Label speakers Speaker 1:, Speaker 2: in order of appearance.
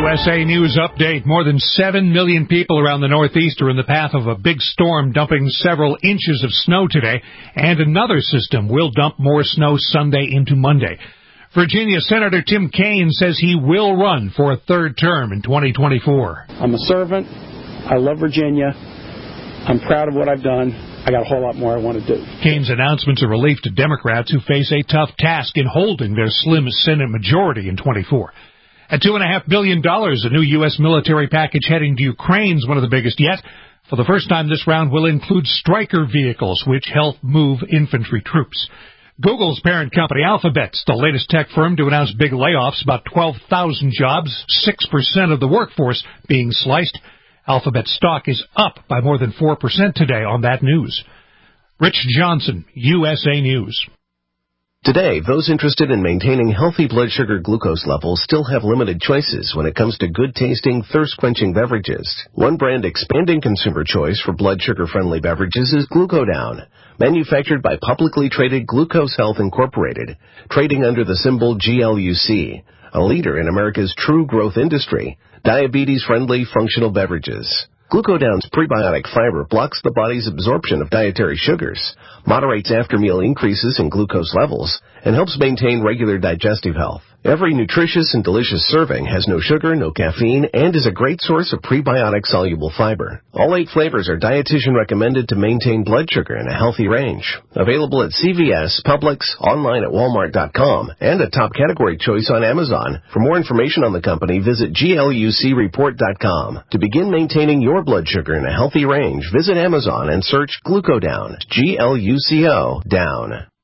Speaker 1: USA News Update. More than 7 million people around the Northeast are in the path of a big storm dumping several inches of snow today, and another system will dump more snow Sunday into Monday. Virginia Senator Tim Kaine says he will run for a third term in 2024.
Speaker 2: I'm a servant. I love Virginia. I'm proud of what I've done. I got a whole lot more I want to do.
Speaker 1: Kaine's announcement's a relief to Democrats who face a tough task in holding their slim Senate majority in 24. At $2.5 billion, a new U.S. military package heading to Ukraine is one of the biggest yet. For the first time, this round will include Stryker vehicles, which help move infantry troops. Google's parent company, Alphabet's the latest tech firm to announce big layoffs, about 12,000 jobs, 6% of the workforce being sliced. Alphabet stock is up by more than 4% today on that news. Rich Johnson, USA News.
Speaker 3: Today, those interested in maintaining healthy blood sugar glucose levels still have limited choices when it comes to good-tasting, thirst-quenching beverages. One brand expanding consumer choice for blood sugar-friendly beverages is Glucodown, manufactured by publicly traded Glucose Health Incorporated, trading under the symbol GLUC, a leader in America's true growth industry, diabetes-friendly functional beverages. Glucodown's prebiotic fiber blocks the body's absorption of dietary sugars, moderates after-meal increases in glucose levels, and helps maintain regular digestive health. Every nutritious and delicious serving has no sugar, no caffeine, and is a great source of prebiotic-soluble fiber. All 8 flavors are dietitian recommended to maintain blood sugar in a healthy range. Available at CVS, Publix, online at Walmart.com, and a top category choice on Amazon. For more information on the company, visit GLUCreport.com. To begin maintaining your blood sugar in a healthy range, visit Amazon and search Glucodown, GLUCO, down.